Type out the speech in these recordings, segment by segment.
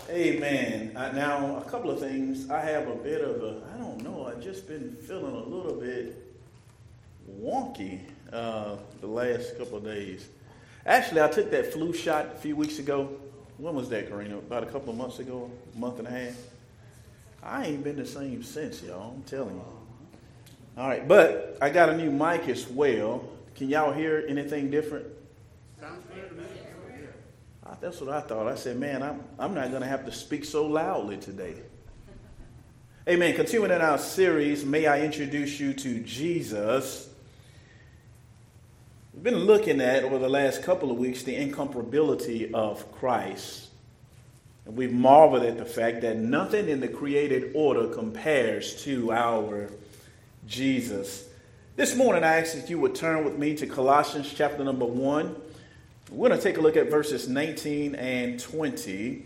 Amen. Now, a couple of things. I have a bit of I've just been feeling a little bit wonky the last couple of days. Actually, I took that flu shot a few weeks ago. When was that, Karina? About a couple of months ago, a month and a half. I ain't been the same since, y'all. I'm telling you. All right, but I got a new mic as well. Can y'all hear anything different? Sounds clear to me. That's what I thought. I said, man, I'm not going to have to speak so loudly today. Amen. Continuing in our series, May I Introduce You to Jesus. We've been looking at, over the last couple of weeks, the incomparability of Christ. And we've marveled at the fact that nothing in the created order compares to our Jesus. This morning, I asked that you would turn with me to Colossians chapter number 1. We're going to take a look at verses 19 and 20.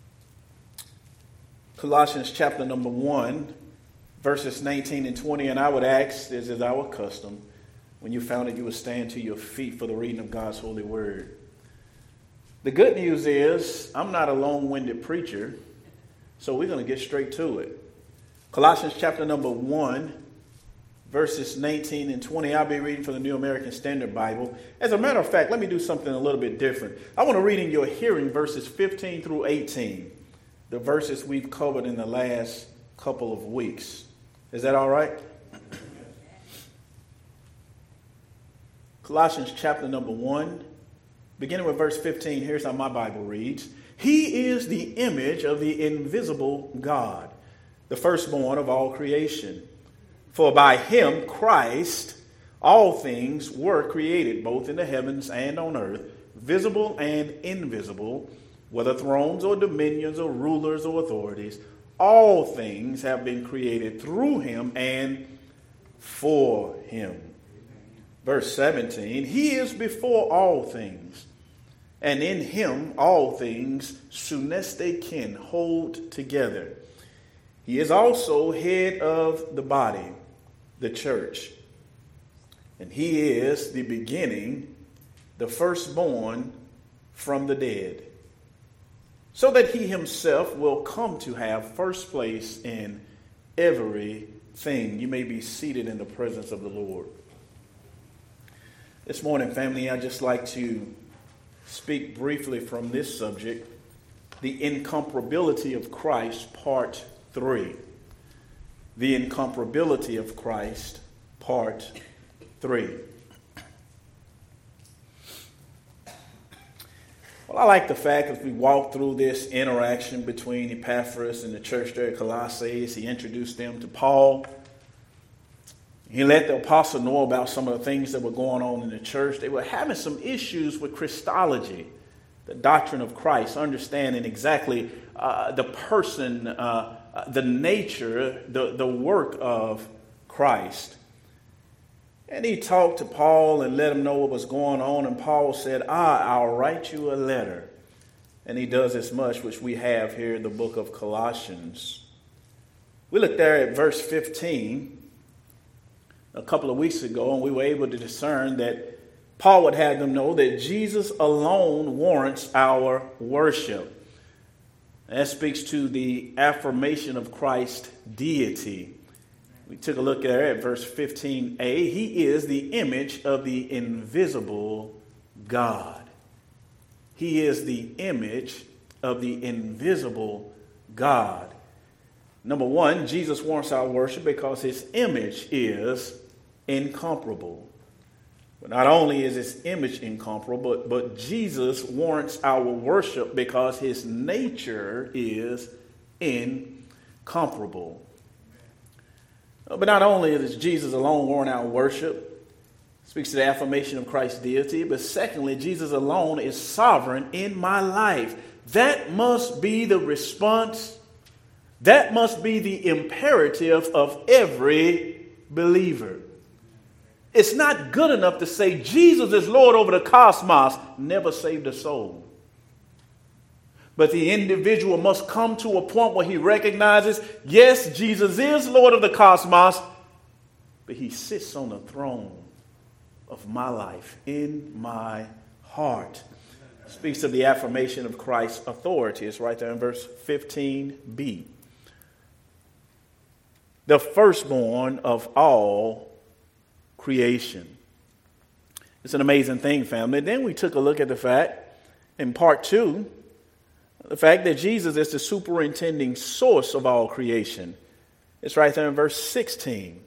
Colossians chapter number 1, verses 19 and 20. And I would ask, as is our custom, when you found it, you would stand to your feet for the reading of God's holy word. The good news is, I'm not a long-winded preacher, so we're going to get straight to it. Colossians chapter number 1, verses 19 and 20. I'll be reading from the New American Standard Bible. As a matter of fact, let me do something a little bit different. I want to read in your hearing verses 15 through 18, the verses we've covered in the last couple of weeks. Is that all right? Colossians chapter number 1, beginning with verse 15. Here's how my Bible reads. He is the image of the invisible God, the firstborn of all creation. For by him, Christ, all things were created, both in the heavens and on earth, visible and invisible, whether thrones or dominions or rulers or authorities. All things have been created through him and for him. Verse 17, he is before all things, and in him all things, suneste kin, hold together. He is also head of the body, the church. And he is the beginning, the firstborn from the dead, so that he himself will come to have first place in everything. You may be seated in the presence of the Lord. This morning, family, I'd just like to speak briefly from this subject, the incomparability of Christ, part 3. The incomparability of Christ, part 3. Well, I like the fact as we walk through this interaction between Epaphras and the church there at Colossae, he introduced them to Paul. He let the apostle know about some of the things that were going on in the church. They were having some issues with Christology, the doctrine of Christ, understanding exactly the person, the nature, the work of Christ. And he talked to Paul and let him know what was going on. And Paul said, I'll write you a letter. And he does as much, which we have here in the book of Colossians. We looked there at verse 15 a couple of weeks ago, and we were able to discern that Paul would have them know that Jesus alone warrants our worship. That speaks to the affirmation of Christ's deity. We took a look there at verse 15a. He is the image of the invisible God. He is the image of the invisible God. Number one, Jesus warrants our worship because his image is incomparable. But not only is his image incomparable, but Jesus warrants our worship because his nature is incomparable. But not only does Jesus alone warrant our worship, speaks to the affirmation of Christ's deity, but secondly, Jesus alone is sovereign in my life. That must be the response. That must be the imperative of every believer. It's not good enough to say Jesus is Lord over the cosmos, never saved a soul. But the individual must come to a point where he recognizes, yes, Jesus is Lord of the cosmos, but he sits on the throne of my life, in my heart. speaks of the affirmation of Christ's authority. It's right there in verse 15b. The firstborn of all creation. It's an amazing thing, family. Then we took a look at the fact, in part 2, the fact that Jesus is the superintending source of all creation. It's right there in verse 16.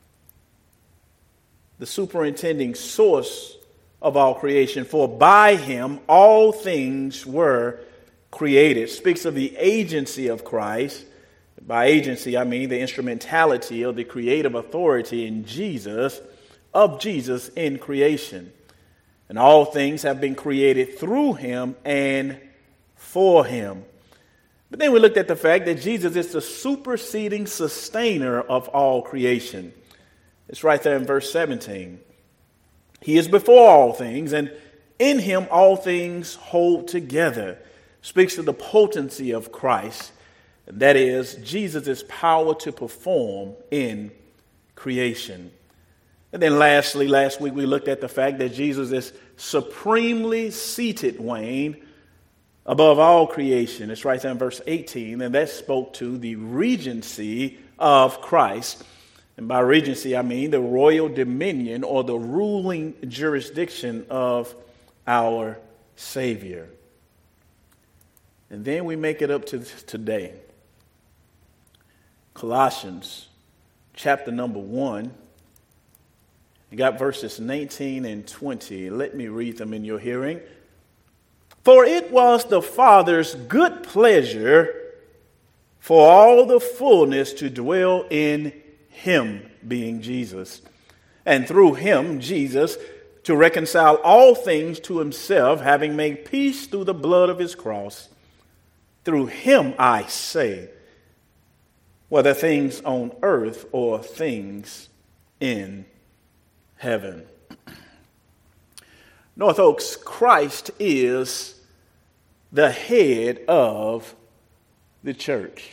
The superintending source of all creation, for by him all things were created. Speaks of the agency of Christ. By agency, I mean the instrumentality of the creative authority in Jesus, of Jesus in creation. And all things have been created through him and for him. But then we looked at the fact that Jesus is the superseding sustainer of all creation. It's right there in verse 17. He is before all things, and in him all things hold together. Speaks of the potency of Christ, and that is Jesus' power to perform in creation. And then lastly, last week we looked at the fact that Jesus is supremely seated, Wayne, above all creation. It's right there in verse 18, and that spoke to the regency of Christ. And by regency, I mean the royal dominion or the ruling jurisdiction of our Savior. And then we make it up to today. Colossians chapter number 1. You got verses 19 and 20. Let me read them in your hearing. For it was the Father's good pleasure for all the fullness to dwell in him, being Jesus, and through him, Jesus, to reconcile all things to himself, having made peace through the blood of his cross. Through him, I say, whether things on earth or things in heaven. North Oaks, Christ is the head of the church.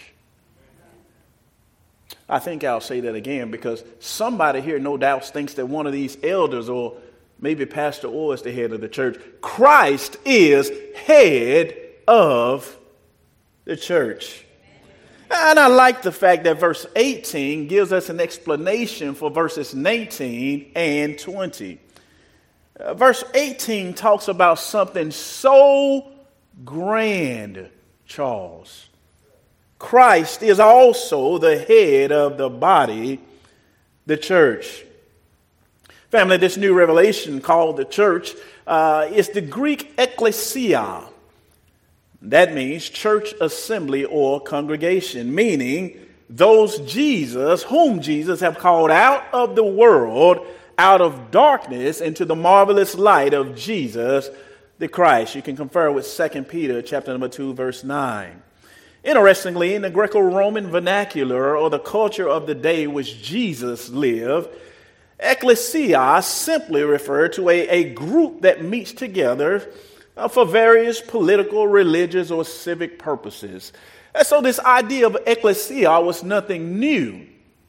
I think I'll say that again because somebody here no doubt thinks that one of these elders or maybe Pastor Orr is the head of the church. Christ is head of the church. And I like the fact that verse 18 gives us an explanation for verses 19 and 20. Verse 18 talks about something so grand, Charles. Christ is also the head of the body, the church. Family, this new revelation called the church is the Greek ecclesia. That means church assembly or congregation, meaning those whom Jesus have called out of the world, out of darkness into the marvelous light of Jesus the Christ. You can confer with 2 Peter chapter number 2, verse 9. Interestingly, in the Greco-Roman vernacular or the culture of the day which Jesus lived, ecclesia simply referred to a group that meets together for various political, religious, or civic purposes. And so this idea of ecclesia was nothing new,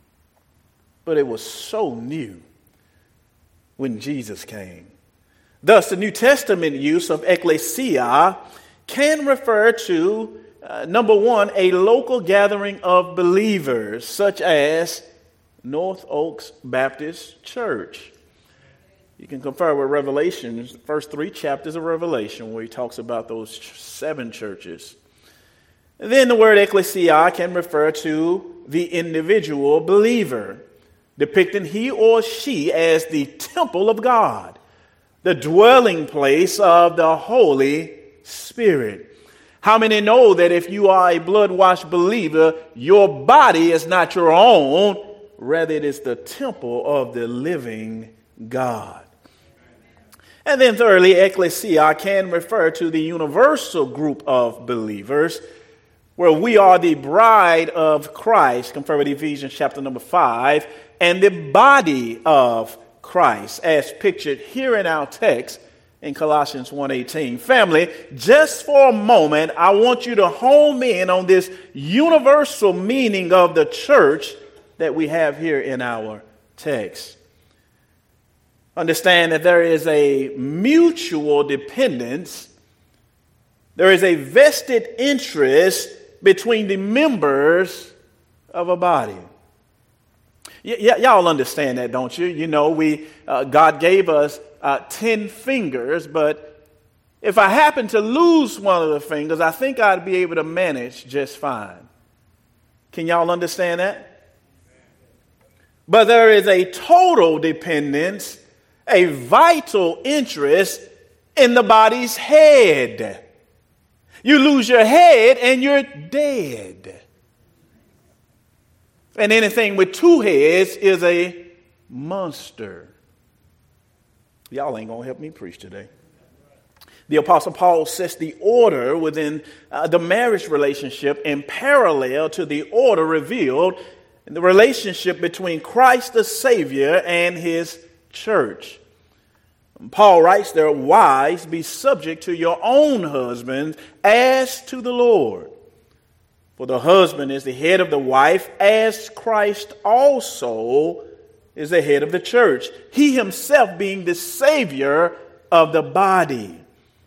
but it was so new when Jesus came. Thus, the New Testament use of ecclesia can refer to number one, a local gathering of believers, such as North Oaks Baptist Church. You can confer with Revelation, the first 3 chapters of Revelation, where he talks about those 7 churches. And then the word ecclesia can refer to the individual believer, depicting he or she as the temple of God, the dwelling place of the Holy Spirit. How many know that if you are a blood-washed believer, your body is not your own, rather it is the temple of the living God? And then thirdly, ecclesia can refer to the universal group of believers, where we are the bride of Christ, confer with Ephesians chapter number 5, and the body of Christ, as pictured here in our text, in Colossians 1:18. Family, just for a moment, I want you to home in on this universal meaning of the church that we have here in our text. Understand that there is a mutual dependence There is a vested interest between the members of a body. Y'all understand that, don't you? You know, God gave us 10 fingers, but if I happen to lose one of the fingers, I think I'd be able to manage just fine. Can y'all understand that? But there is a total dependence, a vital interest in the body's head. You lose your head and you're dead. And anything with two heads is a monster. Y'all ain't going to help me preach today. The Apostle Paul sets the order within the marriage relationship in parallel to the order revealed in the relationship between Christ the Savior and his church. Paul writes there, "Wives, be subject to your own husbands as to the Lord. For the husband is the head of the wife, as Christ also is the head of the church, he himself being the Savior of the body.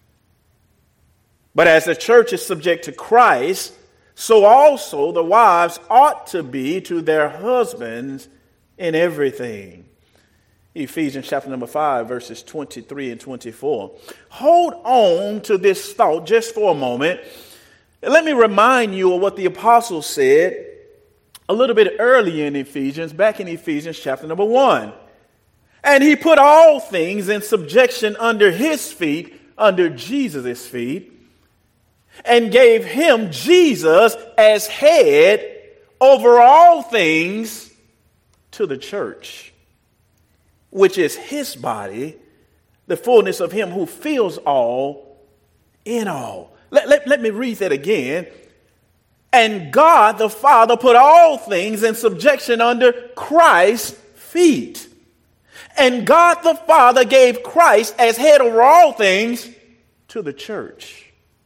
But as the church is subject to Christ, so also the wives ought to be to their husbands in everything." Ephesians chapter number 5, verses 23 and 24. Hold on to this thought just for a moment. Let me remind you of what the apostle said a little bit earlier in Ephesians, back in Ephesians chapter number 1. "And he put all things in subjection under his feet, under Jesus' feet, and gave him, Jesus, as head over all things to the church, which is his body, the fullness of him who fills all in all." Let me read that again. "And God the Father put all things in subjection under Christ's feet. And God the Father gave Christ as head over all things to the church,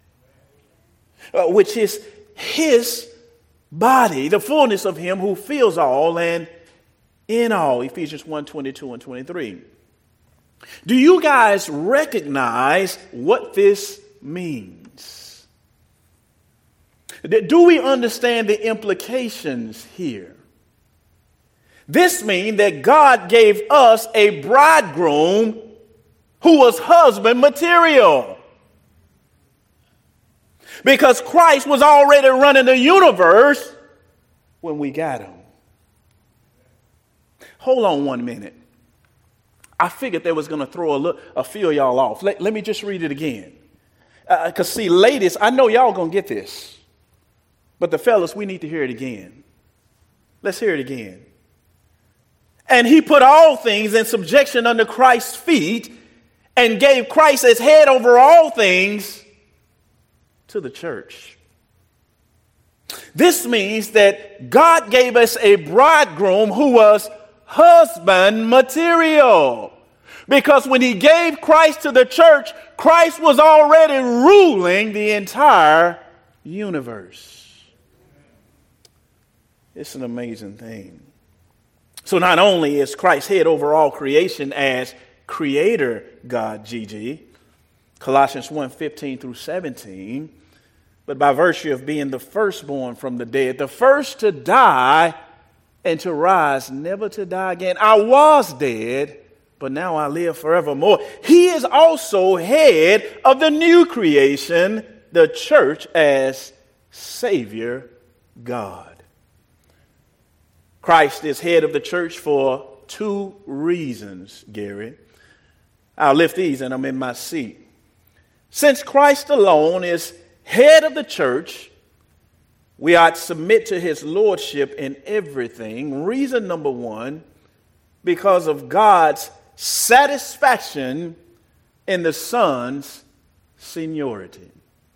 which is his body, the fullness of him who fills all and in all." Ephesians 1, 22 and 23. Do you guys recognize what this means? Do we understand the implications here? This means that God gave us a bridegroom who was husband material, because Christ was already running the universe when we got him. Hold on 1 minute. I figured they was going to throw a few of y'all off. Let me just read it again. Because see, ladies, I know y'all going to get this. But the fellas, we need to hear it again. Let's hear it again. "And he put all things in subjection under Christ's feet, and gave Christ as head over all things to the church." This means that God gave us a bridegroom who was husband material. Because when he gave Christ to the church, Christ was already ruling the entire universe. It's an amazing thing. So not only is Christ head over all creation as creator God, Gigi, Colossians 1, 15 through 17, but by virtue of being the firstborn from the dead, the first to die and to rise, never to die again. I was dead, but now I live forevermore. He is also head of the new creation, the church, as Savior God. Christ is head of the church for 2 reasons, Gary. I'll lift these and I'm in my seat. Since Christ alone is head of the church, we ought to submit to his lordship in everything. Reason number 1, because of God's satisfaction in the Son's seniority.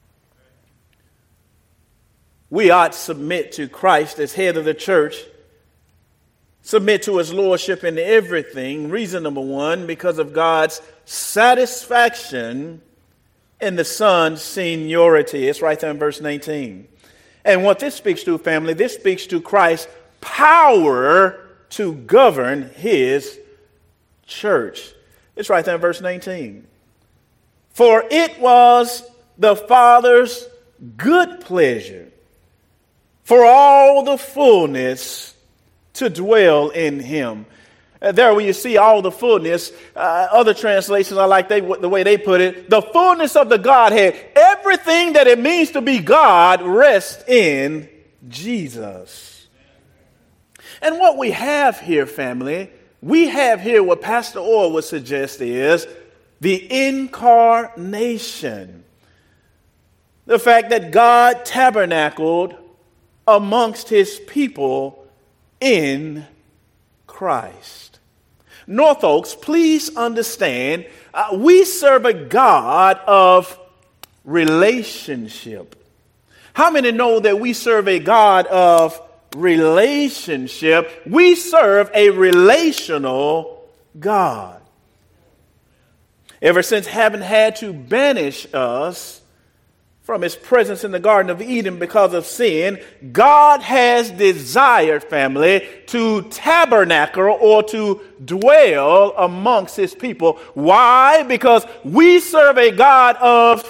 We ought to submit to Christ as head of the church, submit to his lordship in everything. Reason number 1, because of God's satisfaction in the Son's seniority. It's right there in verse 19. And what this speaks to, family, this speaks to Christ's power to govern his church. It's right there in verse 19. "For it was the Father's good pleasure for all the fullness to dwell in him. There where you see all the fullness, other translations, I like the way they put it, the fullness of the Godhead, everything that it means to be God rests in Jesus. And what we have here, family, we have here what Pastor Orr would suggest is the incarnation. The fact that God tabernacled amongst his people in Christ. North Oaks, please understand, we serve a God of relationship. How many know that we serve a God of relationship? We serve a relational God. Ever since having had to banish us from his presence in the Garden of Eden because of sin, God has desired, family, to tabernacle or to dwell amongst his people. Why? Because we serve a God of...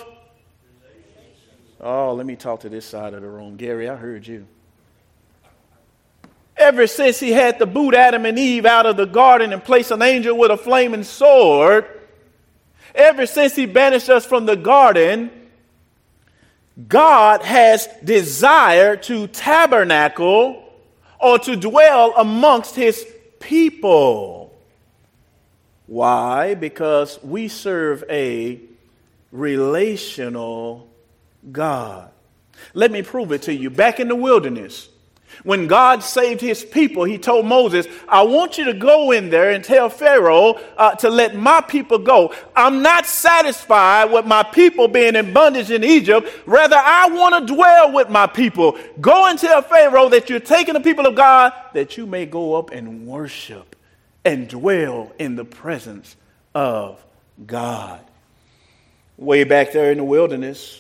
Oh, let me talk to this side of the room. Gary, I heard you. Ever since he had to boot Adam and Eve out of the garden and place an angel with a flaming sword, ever since he banished us from the garden, God has desired to tabernacle or to dwell amongst his people. Why? Because we serve a relational God. Let me prove it to you. Back in the wilderness, when God saved his people, he told Moses, I want you to go in there and tell Pharaoh to let my people go. I'm not satisfied with my people being in bondage in Egypt. Rather, I want to dwell with my people. Go and tell Pharaoh that you're taking the people of God, that you may go up and worship and dwell in the presence of God. Way back there in the wilderness,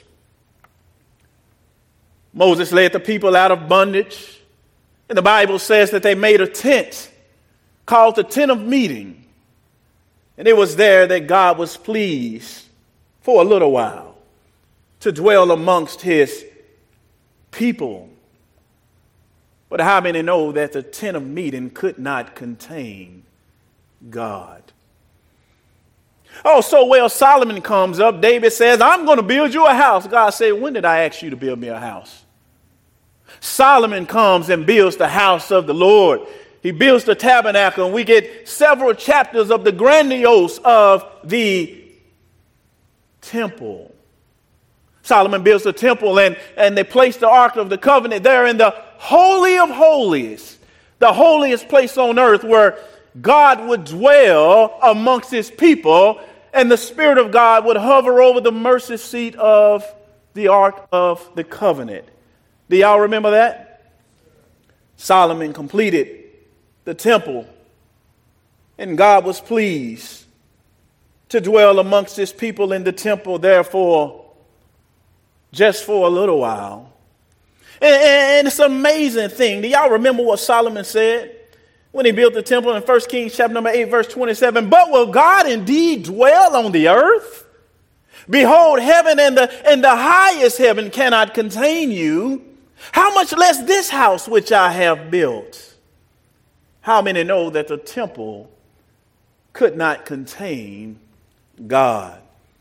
Moses led the people out of bondage. And the Bible says that they made a tent called the Tent of Meeting. And it was there that God was pleased for a little while to dwell amongst his people. But how many know that the Tent of Meeting could not contain God? Oh, so well, Solomon comes up. David says, I'm going to build you a house. God said, when did I ask you to build me a house? Solomon comes and builds the house of the Lord. He builds the tabernacle, and we get several chapters of the grandiose of the temple. Solomon builds the temple, and they place the Ark of the Covenant there in the Holy of Holies, the holiest place on earth where God would dwell amongst his people, and the Spirit of God would hover over the mercy seat of the Ark of the Covenant. Do y'all remember that? Solomon completed the temple, and God was pleased to dwell amongst his people in the temple, therefore, just for a little while. And it's an amazing thing. Do y'all remember what Solomon said when he built the temple in 1 Kings chapter number 8, verse 27? But will God indeed dwell on the earth? Behold, heaven and the highest heaven cannot contain you. How much less this house which I have built? How many know that the temple could not contain God?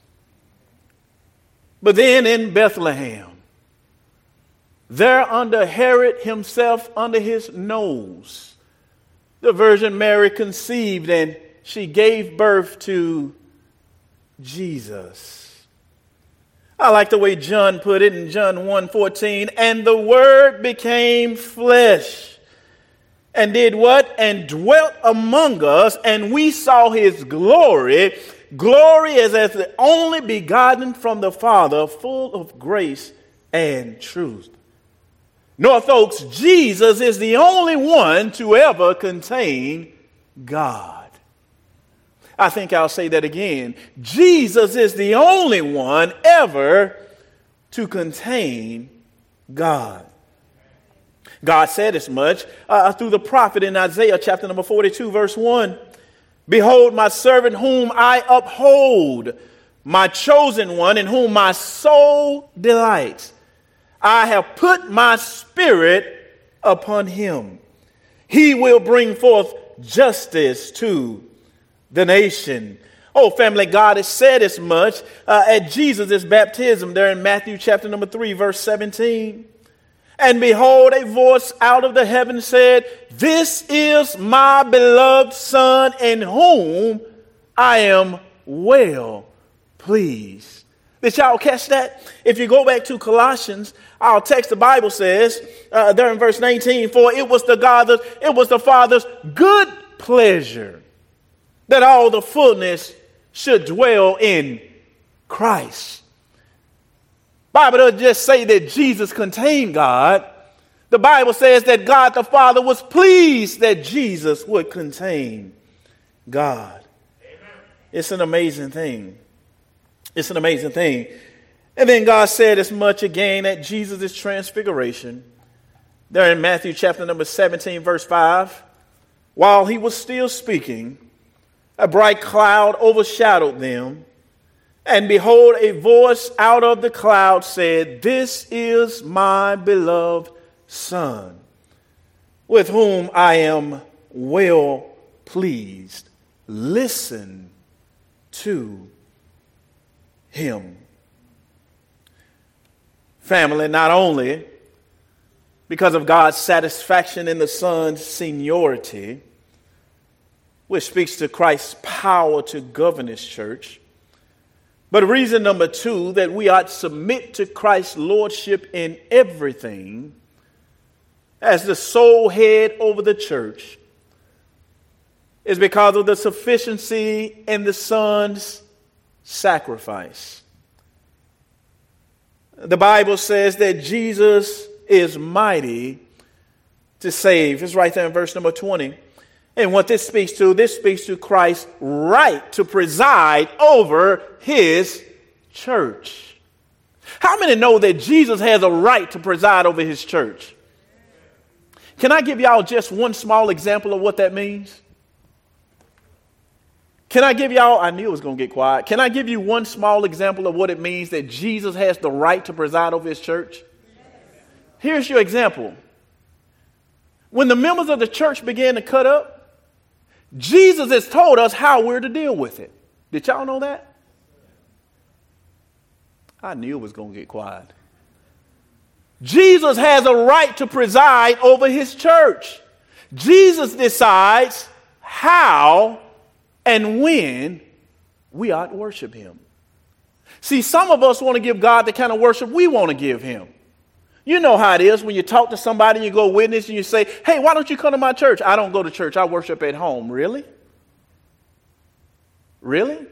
But then in Bethlehem, there under Herod himself, under his nose, the Virgin Mary conceived and she gave birth to Jesus. I like the way John put it in John 1:14. And the Word became flesh and did what? And dwelt among us, and we saw his glory. Glory as the only begotten from the Father, full of grace and truth. North Oaks, Jesus is the only one to ever contain God. I think I'll say that again. Jesus is the only one ever to contain God. God said as much through the prophet in Isaiah chapter number 42, verse 1. Behold, my servant whom I uphold, my chosen one, in whom my soul delights. I have put my spirit upon him. He will bring forth justice to the nation. Oh, family, God has said as much at Jesus' baptism there in Matthew chapter number 3, verse 17. And behold, a voice out of the heaven said, "This is my beloved Son, in whom I am well pleased." Did y'all catch that? If you go back to Colossians, our text, the Bible says there in verse 19, "For it was the Father's good pleasure that all the fullness should dwell in Christ." Bible doesn't just say that Jesus contained God. The Bible says that God the Father was pleased that Jesus would contain God. Amen. It's an amazing thing. It's an amazing thing. And then God said as much again at Jesus' transfiguration. There in Matthew chapter number 17, verse 5. While he was still speaking, a bright cloud overshadowed them. And behold, a voice out of the cloud said, "This is my beloved Son, with whom I am well pleased. Listen to him." Family, not only because of God's satisfaction in the Son's seniority, which speaks to Christ's power to govern his church, but reason number two, that we ought to submit to Christ's lordship in everything as the sole head over the church, is because of the sufficiency in the Son's sacrifice. The Bible says that Jesus is mighty to save. It's right there in verse number 20. And what this speaks to Christ's right to preside over his church. How many know that Jesus has a right to preside over his church? Can I give y'all just one small example of what that means? Can I give y'all, I knew it was going to get quiet. Can I give you one small example of what it means that Jesus has the right to preside over his church? Here's your example. When the members of the church began to cut up, Jesus has told us how we're to deal with it. Did y'all know that? I knew it was going to get quiet. Jesus has a right to preside over his church. Jesus decides how and when we ought to worship him. See, some of us want to give God the kind of worship we want to give him. You know how it is when you talk to somebody and you go witness and you say, "Hey, why don't you come to my church?" "I don't go to church. I worship at home." Really? Really?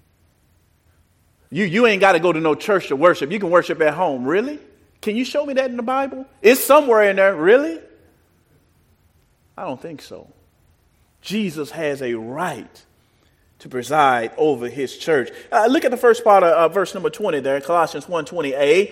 You ain't got to go to no church to worship. You can worship at home. Really? Can you show me that in the Bible? It's somewhere in there. Really? I don't think so. Jesus has a right to preside over his church. Look at the first part of verse number 20 there, Colossians 1:20a.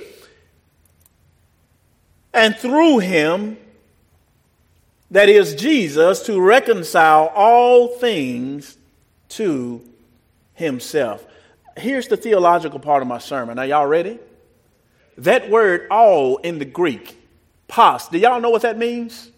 "And through him," that is Jesus, "to reconcile all things to himself." Here's the theological part of my sermon. Are y'all ready? That word "all" in the Greek, pas, do y'all know what that means?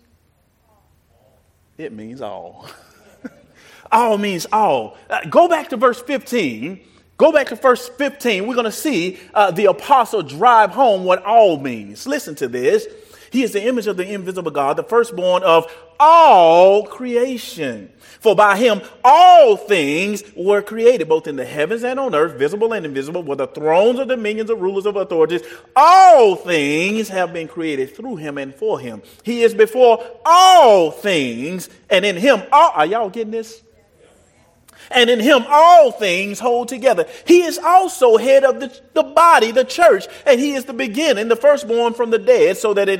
It means all. All means all. Go back to verse 15. Go back to verse 15. We're going to see the apostle drive home what all means. Listen to this. He is the image of the invisible God, the firstborn of all creation. For by him all things were created, both in the heavens and on earth, visible and invisible, whether thrones or dominions or rulers of authorities. All things have been created through him and for him. He is before all things, and in him all... Are y'all getting this? And in him all things hold together. He is also head of the body, the church, and he is the beginning, the firstborn from the dead, so that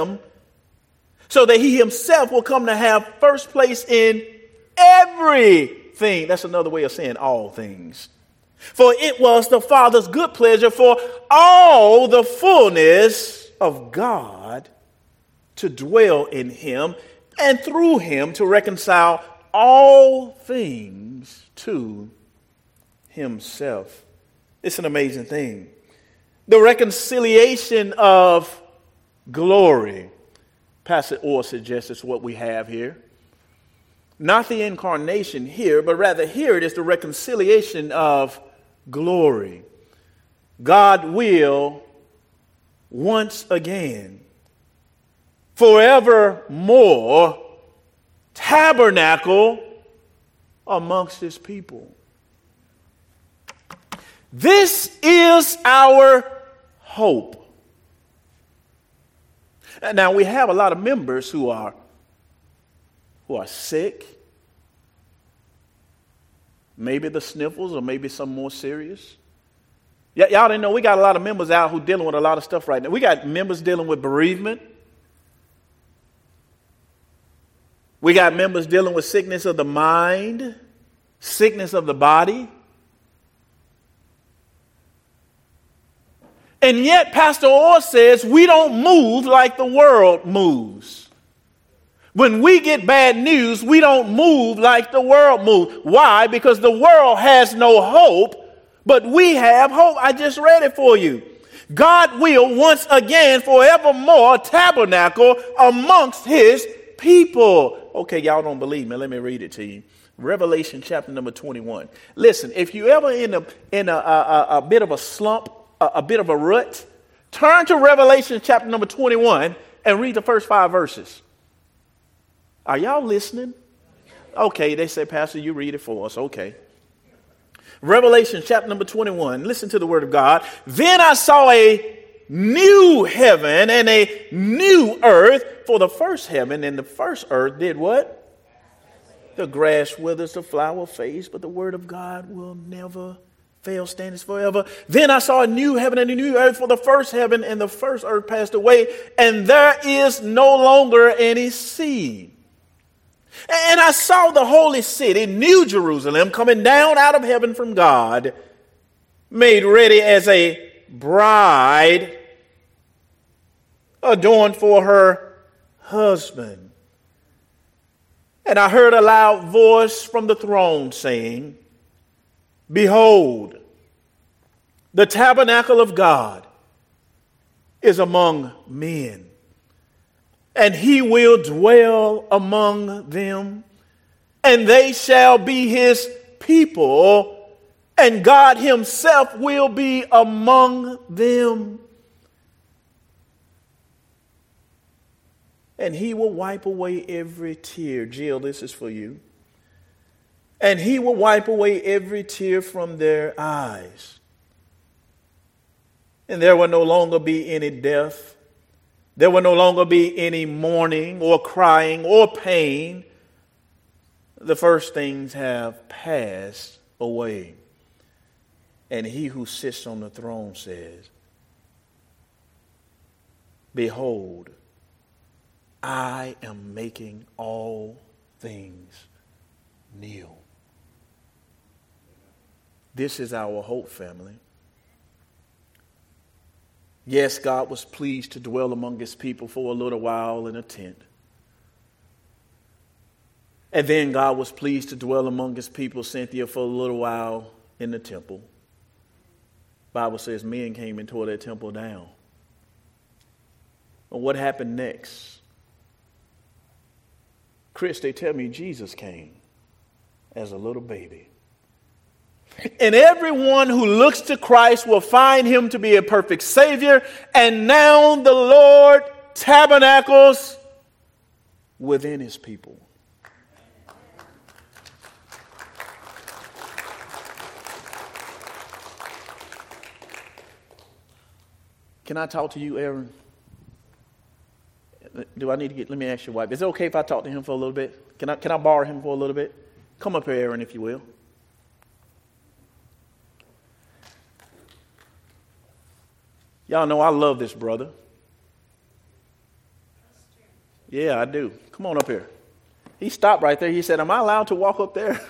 he himself will come to have first place in everything. That's another way of saying all things. For it was the Father's good pleasure for all the fullness of God to dwell in him, and through him to reconcile all things to himself. It's an amazing thing. The reconciliation of glory. Pastor Orr suggests it's what we have here. Not the incarnation here, but rather here it is the reconciliation of glory. God will once again, forevermore, tabernacle amongst his people. This is our hope. Now, we have a lot of members who are sick. Maybe the sniffles or maybe some more serious. Y'all didn't know we got a lot of members out who dealing with a lot of stuff right now. We got members dealing with bereavement. We got members dealing with sickness of the mind, sickness of the body. And yet, Pastor Orr says we don't move like the world moves. When we get bad news, we don't move like the world moves. Why? Because the world has no hope, but we have hope. I just read it for you. God will once again forevermore tabernacle amongst his people. Okay, y'all don't believe me. Let me read it to you. Revelation chapter number 21. Listen, if you ever in a bit of a slump, a bit of a rut, turn to Revelation chapter number 21 and read the first 5 verses. Are y'all listening? Okay, they say, Pastor, you read it for us. Okay. Revelation chapter number 21. Listen to the word of God. Then I saw a new heaven and a new earth. For the first heaven and the first earth did what? The grass withers, the flower fades, but the word of God will never fail, stands forever. Then I saw a new heaven and a new earth, for the first heaven and the first earth passed away, and there is no longer any sea. And I saw the holy city, New Jerusalem, coming down out of heaven from God, made ready as a bride adorned for her husband. And I heard a loud voice from the throne saying, Behold, the tabernacle of God is among men, and he will dwell among them, and they shall be his people, and God himself will be among them. And he will wipe away every tear. Jill, this is for you. And he will wipe away every tear from their eyes. And there will no longer be any death. There will no longer be any mourning or crying or pain. The first things have passed away. And he who sits on the throne says, Behold, I am making all things new. This is our hope, family. Yes, God was pleased to dwell among his people for a little while in a tent. And then God was pleased to dwell among his people, Cynthia, for a little while in the temple. Bible says men came and tore that temple down. But what happened next? Chris, they tell me Jesus came as a little baby. And everyone who looks to Christ will find him to be a perfect Savior. And now the Lord tabernacles within his people. Can I talk to you, Aaron? Do I need to let me ask your wife. Is it okay if I talk to him for a little bit? Can I borrow him for a little bit? Come up here, Aaron, if you will. Y'all know I love this brother. Yeah, I do. Come on up here. He stopped right there. He said, am I allowed to walk up there?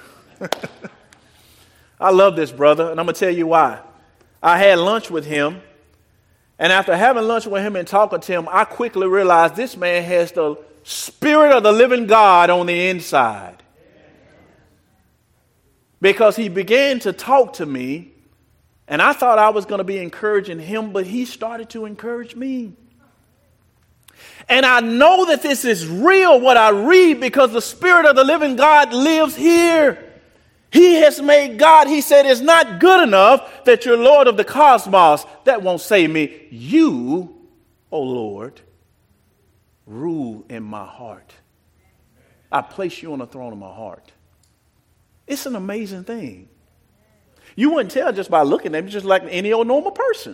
I love this brother, and I'm going to tell you why. I had lunch with him, and after having lunch with him and talking to him, I quickly realized this man has the Spirit of the living God on the inside. Because he began to talk to me, And I thought I was going to be encouraging him, but he started to encourage me. And I know that this is real, what I read, because the Spirit of the living God lives here. He has made God, he said, it's not good enough that you're Lord of the cosmos. That won't save me. You, O Lord, rule in my heart. I place you on the throne of my heart. It's an amazing thing. You wouldn't tell just by looking at him, just like any old normal person.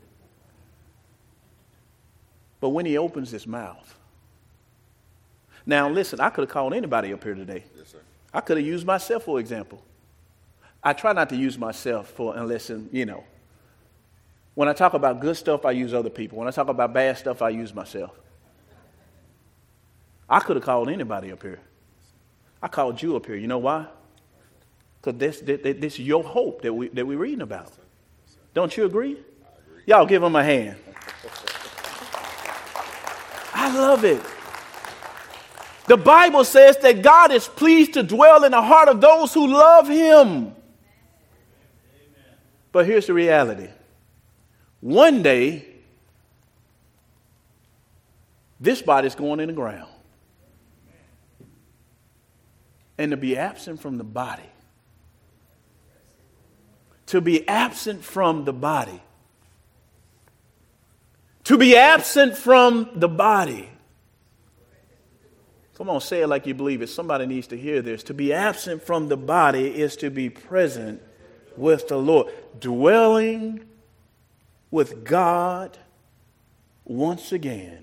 But when he opens his mouth. Now, listen, I could have called anybody up here today. Yes, sir. I could have used myself, for example. I try not to use myself unless, when I talk about good stuff, I use other people. When I talk about bad stuff, I use myself. I could have called anybody up here. I called you up here. You know why? Because this is your hope that we're reading about. Don't you agree? Y'all give him a hand. I love it. The Bible says that God is pleased to dwell in the heart of those who love him. But here's the reality. One day, this body's going in the ground. And to be absent from the body. To be absent from the body. To be absent from the body. Come on, say it like you believe it. Somebody needs to hear this. To be absent from the body is to be present with the Lord. Dwelling with God once again,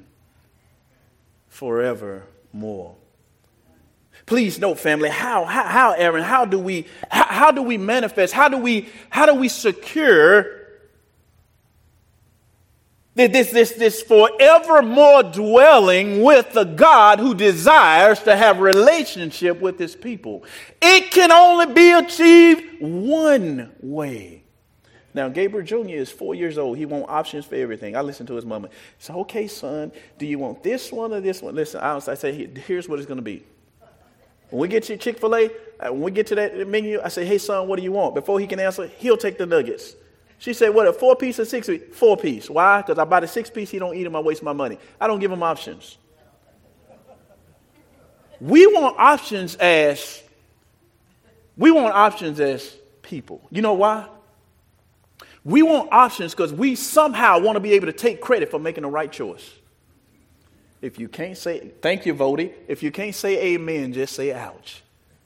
forevermore. Please note, family, how, Aaron, how do we manifest, how do we secure this forevermore dwelling with the God who desires to have relationship with his people? It can only be achieved one way. Now, Gabriel Jr. is 4 years old. He wants options for everything. I listen to his mama. So, okay, son, do you want this one or this one? Listen, I say, here's what it's going to be. When we get to Chick-fil-A, when we get to that menu, I say, hey, son, what do you want? Before he can answer, he'll take the nuggets. She said, what, a 4-piece or 6-piece? 4-piece. Why? Because I buy the 6-piece, he don't eat them, I waste my money. I don't give him options. We want options as people. You know why? We want options because we somehow want to be able to take credit for making the right choice. If you can't say, thank you, Vody. If you can't say amen, just say ouch.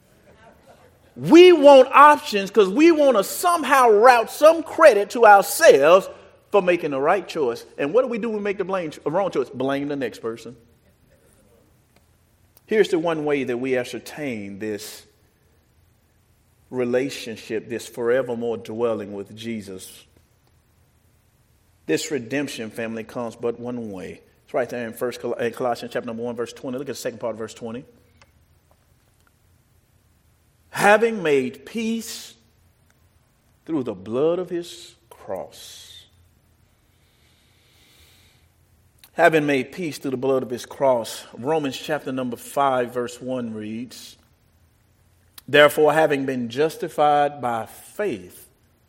We want options because we want to somehow route some credit to ourselves for making the right choice. And what do when we make the wrong choice? Blame the next person. Here's the one way that we ascertain this relationship, this forevermore dwelling with Jesus. This redemption, family, comes but one way. It's right there in Colossians chapter number 1, verse 20. Look at the second part of verse 20. Having made peace through the blood of his cross. Having made peace through the blood of his cross. Romans chapter number 5, verse 1 reads, therefore, having been justified by faith,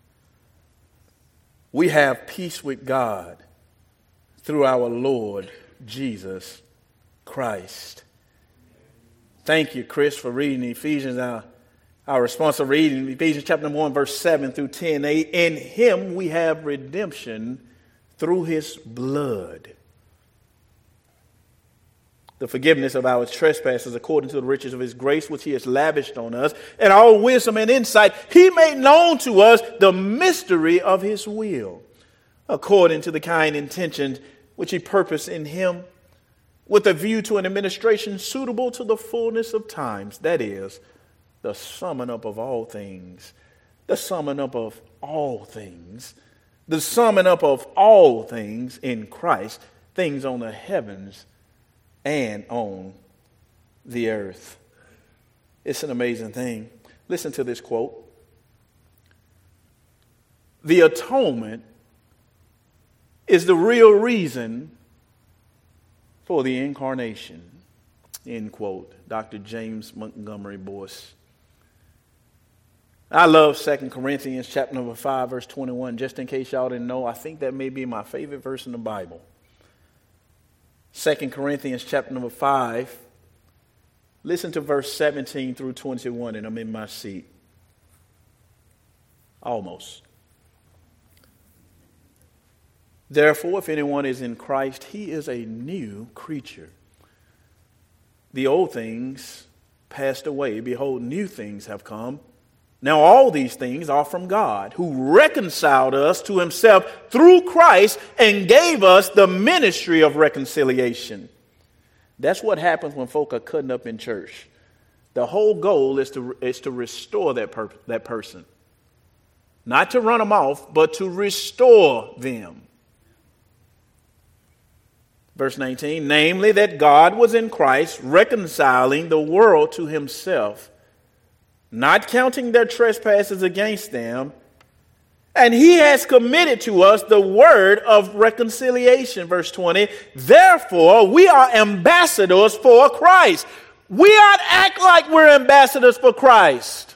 we have peace with God through our Lord Jesus Christ. Thank you, Chris, for reading Ephesians. Our responsive reading, Ephesians chapter 1, verse 7 through 10. In him we have redemption through his blood. The forgiveness of our trespasses according to the riches of his grace, which he has lavished on us. And all wisdom and insight, he made known to us the mystery of his will, according to the kind intentions which he purposed in him, with a view to an administration suitable to the fullness of times. That is, the summing up of all things. The summing up of all things. The summing up of all things in Christ. Things on the heavens and on the earth. It's an amazing thing. Listen to this quote. The atonement is the real reason for the incarnation. End quote. Dr. James Montgomery Boyce. I love 2 Corinthians chapter number 5, verse 21. Just in case y'all didn't know, I think that may be my favorite verse in the Bible. 2 Corinthians chapter number 5. Listen to verse 17 through 21, and I'm in my seat. Almost. Therefore, if anyone is in Christ, he is a new creature. The old things passed away. Behold, new things have come. Now all these things are from God, who reconciled us to himself through Christ and gave us the ministry of reconciliation. That's what happens when folk are cutting up in church. The whole goal is to restore that person. Not to run them off, but to restore them. Verse 19, namely that God was in Christ reconciling the world to himself, not counting their trespasses against them, and he has committed to us the word of reconciliation. Verse 20, therefore we are ambassadors for Christ. We ought to act like we're ambassadors for Christ,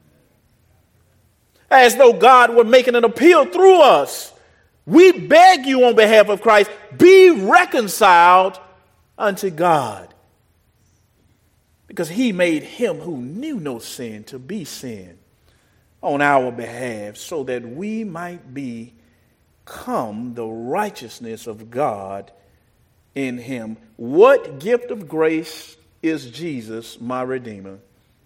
as though God were making an appeal through us. We beg you on behalf of Christ, be reconciled unto God. Because he made him who knew no sin to be sin on our behalf, so that we might become the righteousness of God in him. What gift of grace is Jesus, my Redeemer?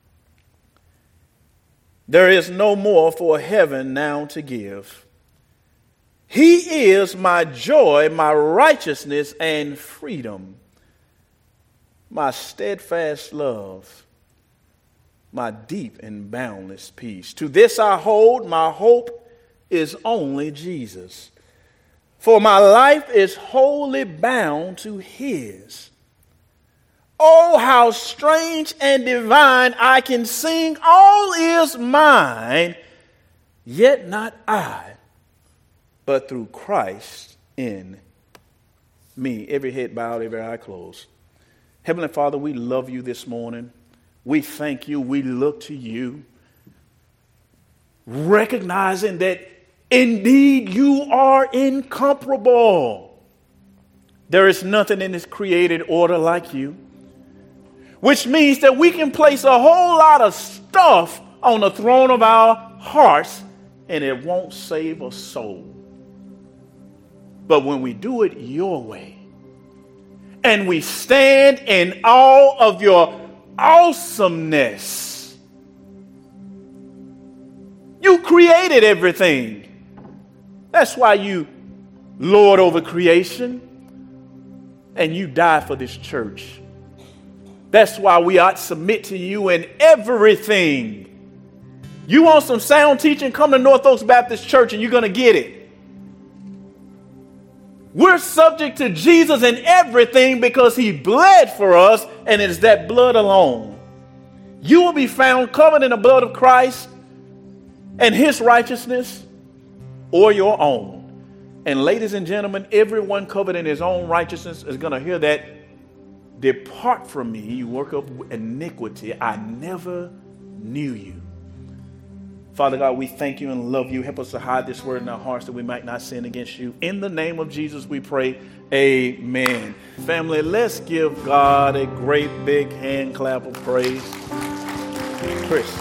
There is no more for heaven now to give. He is my joy, my righteousness, and freedom, my steadfast love, my deep and boundless peace. To this I hold, my hope is only Jesus. For my life is wholly bound to his. Oh, how strange and divine, I can sing, all is mine, yet not I, but through Christ in me. Every head bowed, every eye closed. Heavenly Father, we love you this morning. We thank you. We look to you, recognizing that indeed you are incomparable. There is nothing in this created order like you, which means that we can place a whole lot of stuff on the throne of our hearts and it won't save a soul. But when we do it your way, and we stand in awe of your awesomeness, you created everything. That's why you lord over creation, and you die for this church. That's why we ought to submit to you in everything. You want some sound teaching? Come to North Oaks Baptist Church and you're going to get it. We're subject to Jesus in everything because he bled for us, and it is that blood alone. You will be found covered in the blood of Christ and his righteousness or your own. And ladies and gentlemen, everyone covered in his own righteousness is going to hear that, depart from me, you work of iniquity. I never knew you. Father God, we thank you and love you. Help us to hide this word in our hearts that we might not sin against you. In the name of Jesus, we pray. Amen. Family, let's give God a great big hand clap of praise. Chris.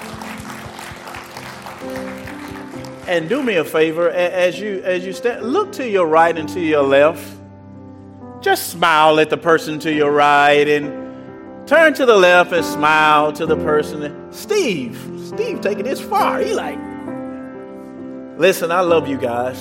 And do me a favor, as you stand, look to your right and to your left. Just smile at the person to your right and turn to the left and smile to the person. Steve taking this far. He like, listen, I love you guys.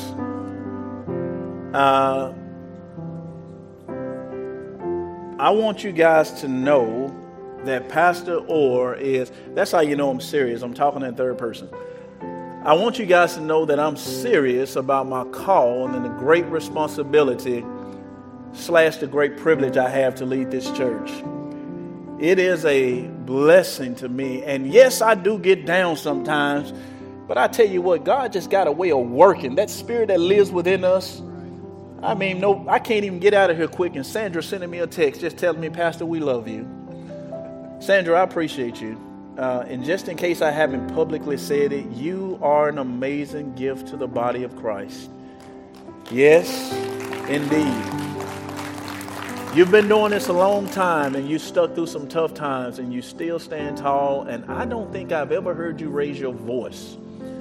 I want you guys to know that Pastor Orr that's how you know I'm serious. I'm talking in third person. I want you guys to know that I'm serious about my call and the great responsibility / the great privilege I have to lead this church. It is a blessing to me. And yes, I do get down sometimes. But I tell you what, God just got a way of working. That spirit that lives within us. I mean, no, I can't even get out of here quick. And Sandra sending me a text just telling me, Pastor, we love you. Sandra, I appreciate you. and just in case I haven't publicly said it, you are an amazing gift to the body of Christ. Yes, indeed. You've been doing this a long time, and you stuck through some tough times, and you still stand tall, and I don't think I've ever heard you raise your voice.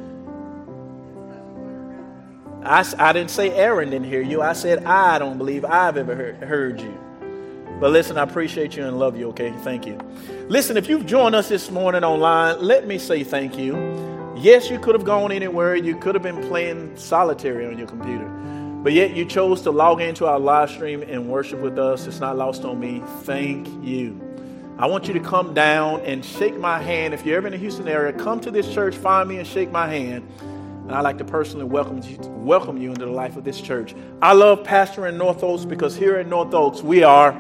I didn't say Aaron didn't hear you. I said I don't believe I've ever heard you. But listen, I appreciate you and love you, okay? Thank you. Listen, if you've joined us this morning online, let me say thank you. Yes, you could have gone anywhere. You could have been playing solitary on your computer. But yet you chose to log into our live stream and worship with us. It's not lost on me. Thank you. I want you to come down and shake my hand. If you're ever in the Houston area, come to this church, find me and shake my hand. And I'd like to personally welcome you into the life of this church. I love pastoring North Oaks because here in North Oaks, we are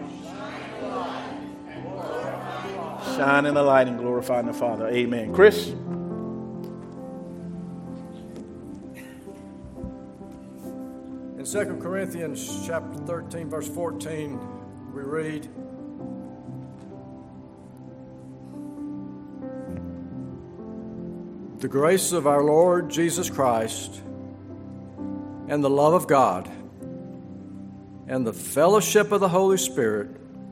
shining the light and glorifying the Father. Amen. Chris? In 2 Corinthians chapter 13, verse 14, we read, "The grace of our Lord Jesus Christ and the love of God and the fellowship of the Holy Spirit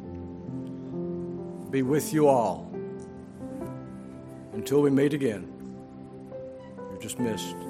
be with you all. Until we meet again." You're dismissed.